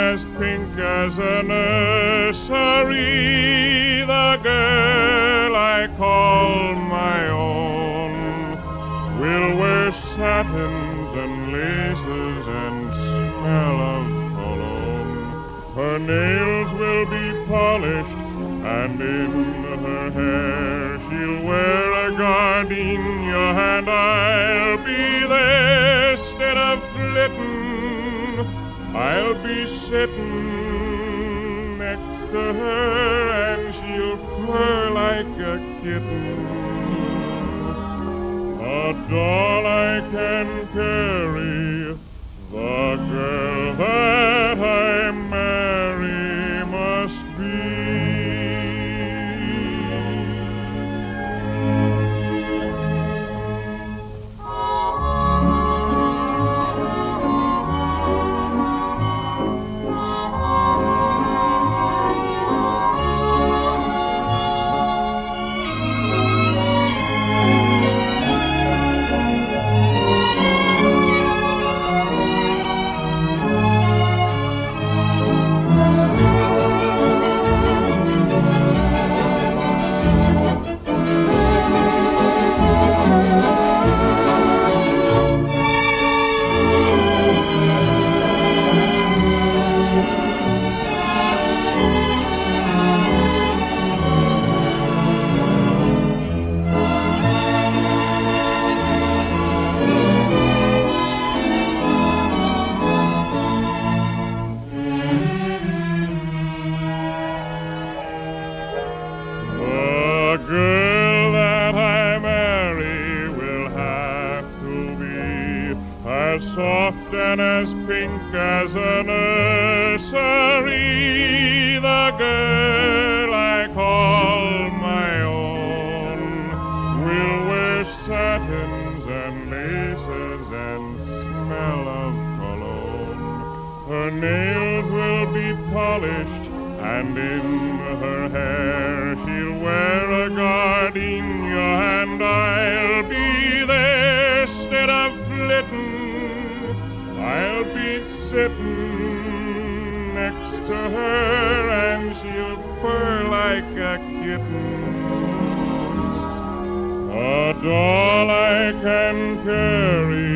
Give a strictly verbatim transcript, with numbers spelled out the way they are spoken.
as pink as a nursery, the girl I call my own will wear satins and laces and smell of cologne. Her nails will be polished, and in her hair she'll wear a gardenia, and I'll be there 'stead of flittin'. I'll be sittin' next to her, and she'll purr like a kitten. A doll I can carry, the girl that I marry must be. The girl that I marry will have to be as soft and as pink as a nursery. The girl I call my own will wear satins and laces and smell of cologne. Her nails will be polished, and in her hair she'll wear a gardenia, and I'll be there 'stead of flittin'. I'll be sittin' next to her, and she'll purr like a kitten. A doll I can carry,